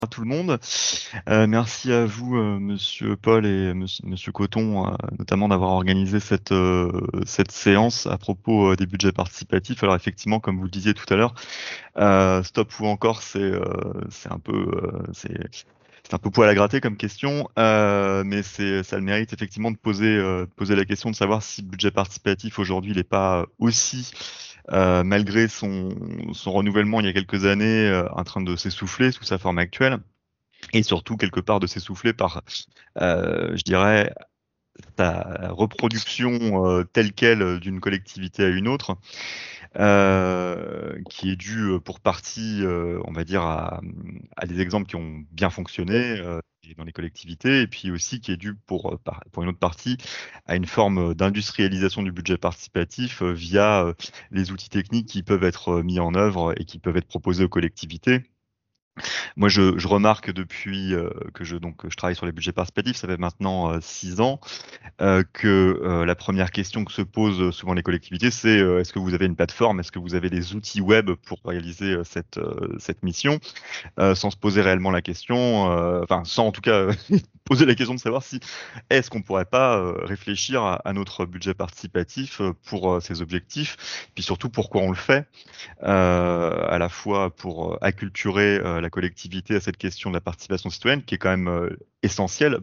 À tout le monde. Merci à vous, monsieur Paul et monsieur Coton, notamment d'avoir organisé cette séance à propos des budgets participatifs. Alors effectivement, comme vous le disiez tout à l'heure, stop ou encore, c'est un peu poil à gratter comme question, mais ça a le mérite effectivement de poser la question de savoir si le budget participatif aujourd'hui il n'est pas aussi malgré son renouvellement il y a quelques années, en train de s'essouffler sous sa forme actuelle et surtout quelque part de s'essouffler par, je dirais, ta reproduction telle quelle d'une collectivité à une autre, qui est due pour partie, on va dire, à des exemples qui ont bien fonctionné dans les collectivités, et puis aussi qui est due pour une autre partie à une forme d'industrialisation du budget participatif via les outils techniques qui peuvent être mis en œuvre et qui peuvent être proposés aux collectivités. Moi, je remarque depuis que je travaille sur les budgets participatifs, ça fait maintenant 6 ans, que la première question que se posent souvent les collectivités, c'est est-ce que vous avez une plateforme, est-ce que vous avez des outils web pour réaliser cette mission, sans se poser réellement la question, enfin sans en tout cas poser la question de savoir si est-ce qu'on pourrait pas réfléchir à notre budget participatif pour ces objectifs, puis surtout pourquoi on le fait à la fois pour acculturer la collectivité à cette question de la participation citoyenne, qui est quand même essentielle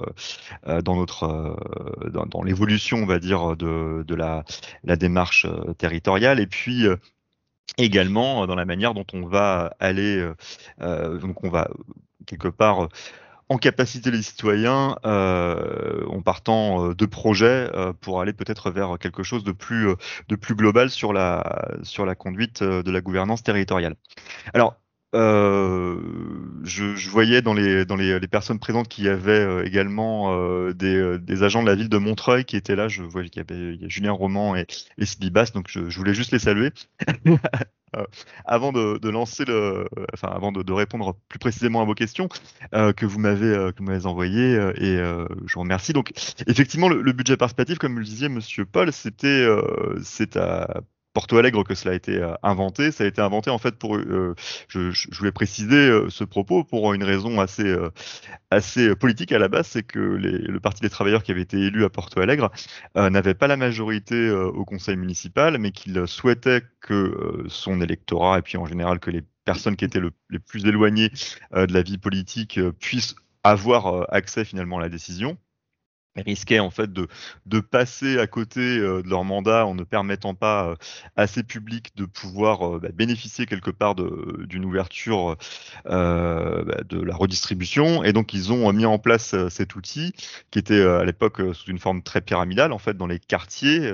dans l'évolution, on va dire, de la démarche territoriale, et puis également dans la manière dont on va aller, donc on va quelque part en capacité les citoyens, en partant de projets, pour aller peut-être vers quelque chose de plus global sur la conduite de la gouvernance territoriale. Alors, je voyais les personnes présentes qu'il y avait également des agents de la ville de Montreuil qui étaient là. Je voyais il y a Julien Roman et Sylvie Basse, donc je voulais juste les saluer. Euh, Avant de lancer enfin avant de répondre plus précisément à vos questions que vous m'avez envoyées, et je vous remercie. Donc effectivement le budget participatif, comme le disait Monsieur Paul, c'est à Porto Alegre que cela a été inventé. Ça a été inventé en fait je voulais préciser ce propos pour une raison assez politique à la base, c'est que le Parti des travailleurs qui avait été élu à Porto Alegre n'avait pas la majorité au conseil municipal, mais qu'il souhaitait que son électorat, et puis en général que les personnes qui étaient les plus éloignées de la vie politique puissent avoir accès finalement à la décision, risquaient en fait de passer à côté de leur mandat en ne permettant pas à ces publics de pouvoir bénéficier quelque part d'une ouverture de la redistribution. Et donc ils ont mis en place cet outil qui était à l'époque sous une forme très pyramidale. En fait, dans les quartiers,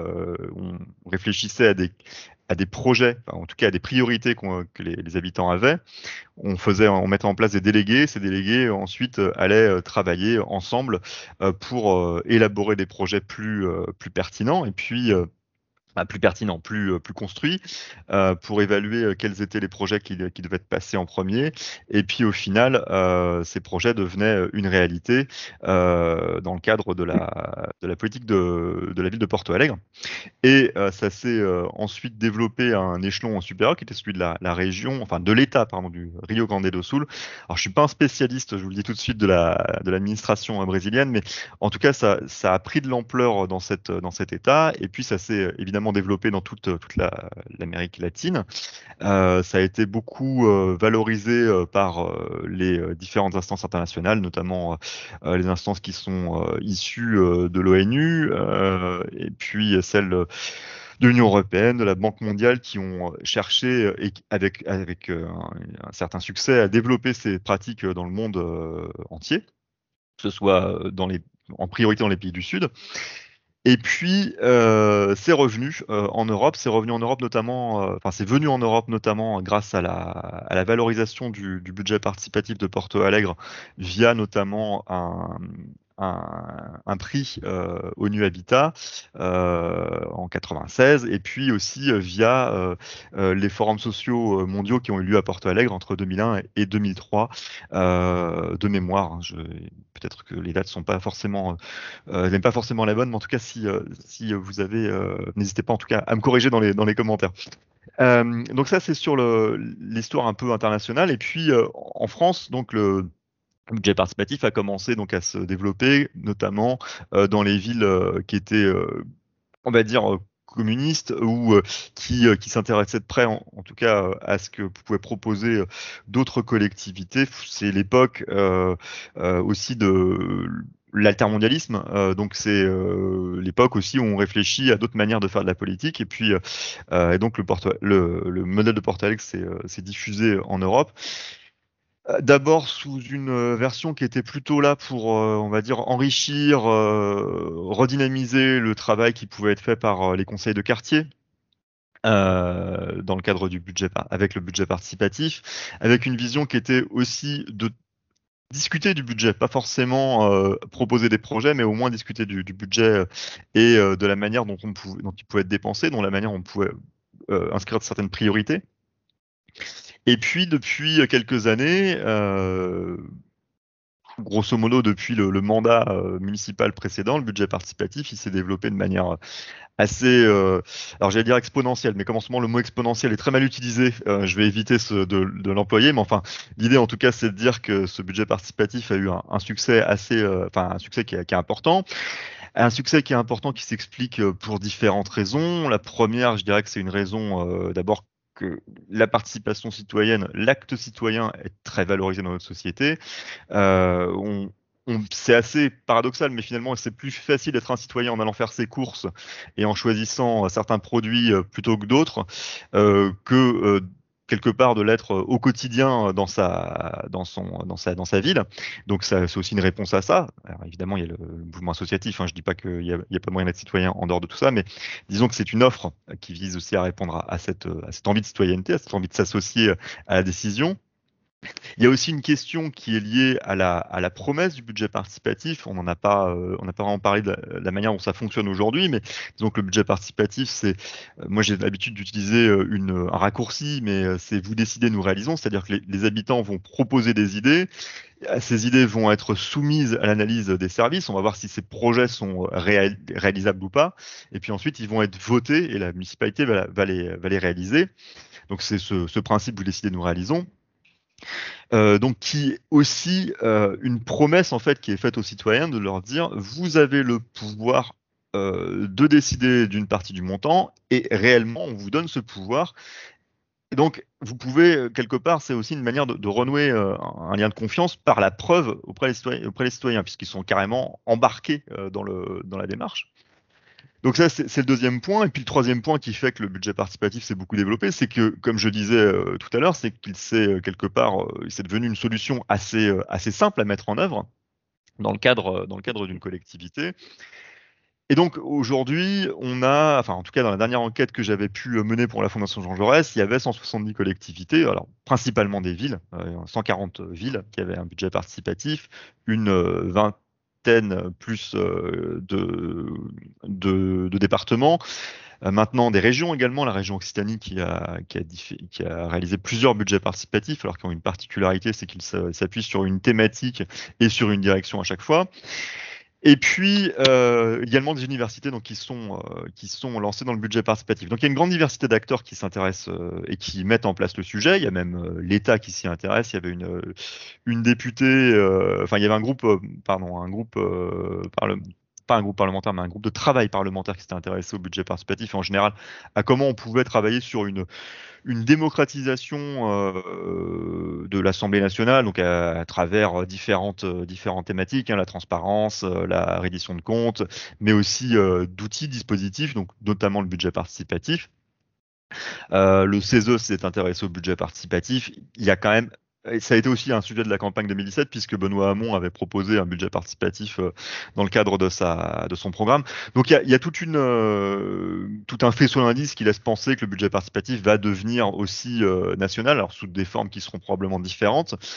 on réfléchissait à des projets, enfin, en tout cas à des priorités que les habitants avaient. On mettait en place des délégués. Ces délégués ensuite allaient travailler ensemble pour élaborer des projets plus pertinents, et puis plus pertinent, plus construit, pour évaluer quels étaient les projets qui devaient être passés en premier. Et puis au final, ces projets devenaient une réalité dans le cadre de la politique de la ville de Porto Alegre. Et ça s'est ensuite développé à un échelon supérieur qui était celui de la région, enfin de l'État, pardon, du Rio Grande do Sul. Alors je suis pas un spécialiste, je vous le dis tout de suite, de l'administration brésilienne, mais en tout cas ça a pris de l'ampleur dans cet État, et puis ça s'est évidemment développé dans toute l'Amérique latine. Ça a été beaucoup valorisé par les différentes instances internationales, notamment les instances qui sont issues de l'ONU, et puis celles de l'Union européenne, de la Banque mondiale, qui ont cherché, avec un certain succès, à développer ces pratiques dans le monde entier, que ce soit en priorité dans les pays du Sud. Et puis, c'est revenu en Europe notamment, enfin, c'est venu en Europe notamment grâce à la valorisation du budget participatif de Porto Alegre via notamment un prix ONU Habitat en 96, et puis aussi via les forums sociaux mondiaux qui ont eu lieu à Porto Alegre entre 2001 et 2003, de mémoire. Hein. Peut-être que les dates sont pas forcément n'aiment pas forcément la bonne, mais en tout cas, si vous avez, n'hésitez pas en tout cas à me corriger dans les commentaires. Donc ça, c'est sur l'histoire un peu internationale. Et puis en France, donc le budget participatif a commencé donc à se développer, notamment dans les villes qui étaient, on va dire, communistes, ou qui s'intéressaient de près, en tout cas, à ce que pouvaient proposer d'autres collectivités. C'est l'époque aussi de l'altermondialisme, donc c'est l'époque aussi où on réfléchit à d'autres manières de faire de la politique, et puis et donc le modèle de Porto Alegre s'est diffusé en Europe. D'abord sous une version qui était plutôt là pour, on va dire, enrichir, redynamiser le travail qui pouvait être fait par les conseils de quartier, dans le cadre du budget, avec le budget participatif, avec une vision qui était aussi de discuter du budget, pas forcément proposer des projets, mais au moins discuter du budget et de la manière dont il pouvait être dépensé, dont la manière dont on pouvait inscrire certaines priorités. Et puis depuis quelques années, grosso modo depuis le mandat municipal précédent, le budget participatif, il s'est développé de manière assez, alors j'allais dire exponentielle, mais comme en ce moment le mot exponentiel est très mal utilisé, je vais éviter de l'employer, mais enfin l'idée en tout cas c'est de dire que ce budget participatif a eu un succès assez, enfin un succès qui est important. Un succès qui est important, qui s'explique pour différentes raisons. La première, je dirais que c'est une raison d'abord que la participation citoyenne, l'acte citoyen est très valorisé dans notre société. Euh, on, c'est assez paradoxal, mais finalement, c'est plus facile d'être un citoyen en allant faire ses courses et en choisissant certains produits plutôt que d'autres, que quelque part de l'être au quotidien dans sa ville. Donc ça, c'est aussi une réponse à ça. Alors, évidemment, il y a le mouvement associatif. Hein, je dis pas qu'il y a pas moyen d'être citoyen en dehors de tout ça, mais disons que c'est une offre qui vise aussi à répondre à cette envie de citoyenneté, à cette envie de s'associer à la décision. Il y a aussi une question qui est liée à la promesse du budget participatif. On n'a pas vraiment parlé de la manière dont ça fonctionne aujourd'hui, mais disons que le budget participatif, moi j'ai l'habitude d'utiliser un raccourci, mais c'est vous décidez, nous réalisons, c'est-à-dire que les habitants vont proposer des idées. Ces idées vont être soumises à l'analyse des services. On va voir si ces projets sont réalisables ou pas. Et puis ensuite, ils vont être votés et la municipalité va les réaliser. Donc c'est ce principe, vous décidez, nous réalisons. Donc qui est aussi une promesse en fait qui est faite aux citoyens de leur dire vous avez le pouvoir de décider d'une partie du montant et réellement on vous donne ce pouvoir. Et donc vous pouvez quelque part, c'est aussi une manière de renouer un lien de confiance par la preuve auprès des citoyens puisqu'ils sont carrément embarqués dans la démarche. Donc ça, c'est le deuxième point. Et puis le troisième point qui fait que le budget participatif s'est beaucoup développé, c'est que, comme je disais tout à l'heure, c'est qu'il s'est quelque part, c'est devenu une solution assez simple à mettre en œuvre dans le cadre d'une collectivité. Et donc aujourd'hui, enfin en tout cas dans la dernière enquête que j'avais pu mener pour la Fondation Jean Jaurès, il y avait 170 collectivités, alors principalement des villes, 140 villes qui avaient un budget participatif, une vingtaine plus de départements. Maintenant, des régions également, la région Occitanie qui a réalisé plusieurs budgets participatifs, alors qu'ils ont une particularité, c'est qu'ils s'appuient sur une thématique et sur une direction à chaque fois. Et puis également des universités donc, qui sont lancées dans le budget participatif. Donc il y a une grande diversité d'acteurs qui s'intéressent et qui mettent en place le sujet. Il y a même l'État qui s'y intéresse. Il y avait une députée, enfin il y avait un groupe, pas un groupe parlementaire, mais un groupe de travail parlementaire qui s'était intéressé au budget participatif et en général à comment on pouvait travailler sur une démocratisation de l'Assemblée nationale, donc à travers différentes thématiques, hein, la transparence, la reddition de comptes, mais aussi d'outils, dispositifs, donc notamment le budget participatif. Le CESE s'est intéressé au budget participatif. Il y a quand même et ça a été aussi un sujet de la campagne 2017 puisque Benoît Hamon avait proposé un budget participatif dans le cadre de son programme. Donc il y a tout un faisceau d'indices qui laisse penser que le budget participatif va devenir aussi national, alors sous des formes qui seront probablement différentes.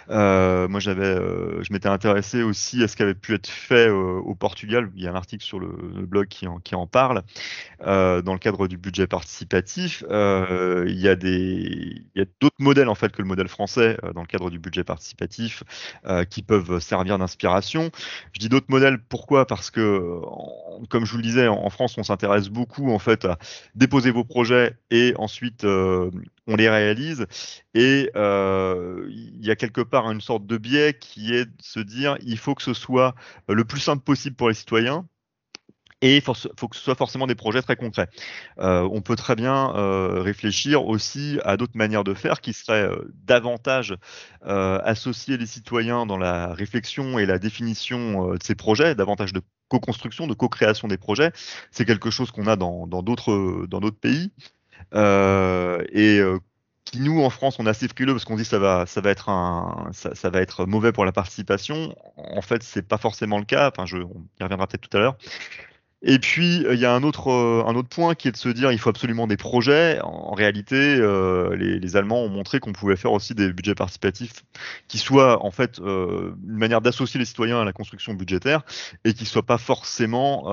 Moi, je m'étais intéressé aussi à ce qui avait pu être fait au Portugal. Il y a un article sur le blog qui en parle. Dans le cadre du budget participatif, il y a d'autres modèles en fait que le modèle français dans le cadre du budget participatif qui peuvent servir d'inspiration. Je dis d'autres modèles, pourquoi? Parce que, comme je vous le disais, en France, on s'intéresse beaucoup en fait à déposer vos projets et ensuite on les réalise. Et il y a quelque part une sorte de biais qui est de se dire il faut que ce soit le plus simple possible pour les citoyens. Et faut que ce soit forcément des projets très concrets. On peut très bien réfléchir aussi à d'autres manières de faire qui seraient davantage associer les citoyens dans la réflexion et la définition de ces projets, davantage de co-construction, de co-création des projets. C'est quelque chose qu'on a dans d'autres pays et qui nous en France on est assez frileux parce qu'on dit ça va être ça va être mauvais pour la participation. En fait, c'est pas forcément le cas. Enfin, on y reviendra peut-être tout à l'heure. Et puis, il y a un autre point qui est de se dire il faut absolument des projets. En réalité, les Allemands ont montré qu'on pouvait faire aussi des budgets participatifs qui soient en fait une manière d'associer les citoyens à la construction budgétaire et qui soient pas forcément,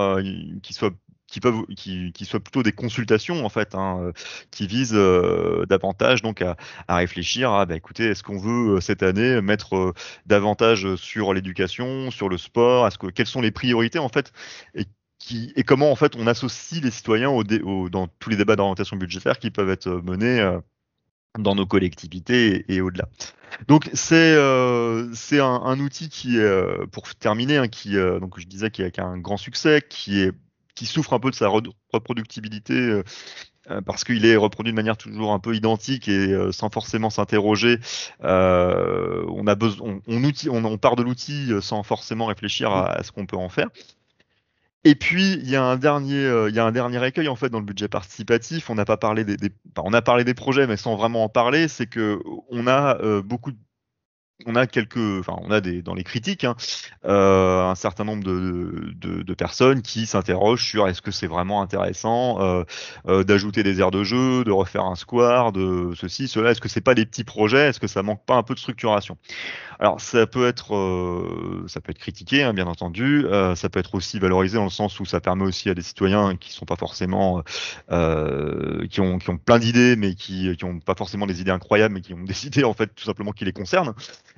qui soient plutôt des consultations en fait, hein, qui visent davantage donc à réfléchir à bah, écoutez, est-ce qu'on veut cette année mettre davantage sur l'éducation, sur le sport, quelles sont les priorités en fait et et comment en fait on associe les citoyens dans tous les débats d'orientation budgétaire qui peuvent être menés dans nos collectivités et au-delà. Donc c'est un outil qui est, pour terminer, hein, donc je disais qui a un grand succès, qui souffre un peu de sa reproductibilité parce qu'il est reproduit de manière toujours un peu identique et sans forcément s'interroger. On a besoin, on part de l'outil sans forcément réfléchir à ce qu'on peut en faire. Et puis, il y a un dernier écueil en fait dans le budget participatif. On n'a pas parlé enfin, on a parlé des projets, mais sans vraiment en parler. C'est que on a on a dans les critiques, hein, un certain nombre de personnes qui s'interrogent sur est-ce que c'est vraiment intéressant d'ajouter des aires de jeu, de refaire un square, de ceci, cela. Est-ce que c'est pas des petits projets? Est-ce que ça manque pas un peu de structuration? Alors ça peut être critiqué, hein, bien entendu. Ça peut être aussi valorisé dans le sens où ça permet aussi à des citoyens qui sont pas forcément, qui ont plein d'idées, mais qui ont pas forcément des idées incroyables, mais qui ont des idées en fait tout simplement qui les concernent,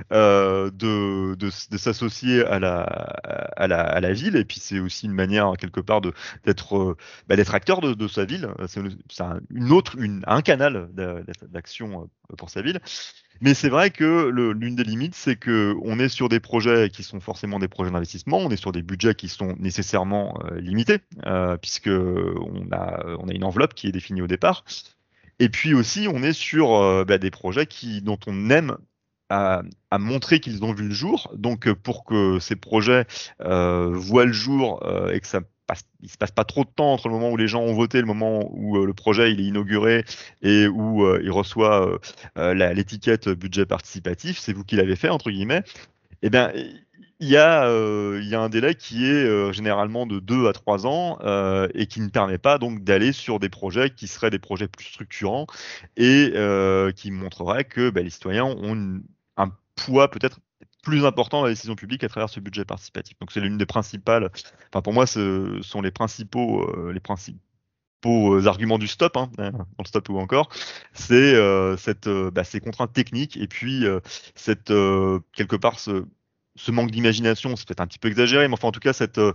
de s'associer à la ville. Et puis c'est aussi une manière quelque part d'être acteur de sa ville. C'est un canal d'action pour sa ville. Mais c'est vrai que l'une des limites, c'est que on est sur des projets qui sont forcément des projets d'investissement, on est sur des budgets qui sont nécessairement limités, puisque on a une enveloppe qui est définie au départ. Et puis aussi, on est sur des projets dont on aime à, à montrer qu'ils ont vu le jour. Donc, pour que ces projets voient le jour et que il se passe pas trop de temps entre le moment où les gens ont voté et le moment où le projet il est inauguré et où il reçoit l'étiquette budget participatif, c'est vous qui l'avez fait entre guillemets. Eh bien, il y a un délai qui est généralement de 2 à 3 ans et qui ne permet pas donc d'aller sur des projets qui seraient des projets plus structurants et qui montreraient que les citoyens ont un poids peut-être plus important dans la décision publique à travers ce budget participatif. Donc c'est l'une des principales, enfin pour moi ce sont les principaux arguments du stop, hein, dans le stop ou encore, c'est ces contraintes techniques et puis quelque part ce manque d'imagination, c'est peut-être un petit peu exagéré, mais enfin en tout cas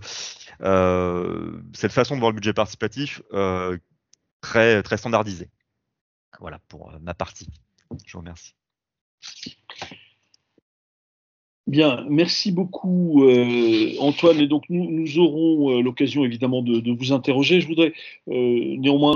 cette façon de voir le budget participatif très standardisée. Voilà pour ma partie. Je vous remercie. Bien, merci beaucoup Antoine. Et donc nous aurons l'occasion évidemment de vous interroger. Je voudrais néanmoins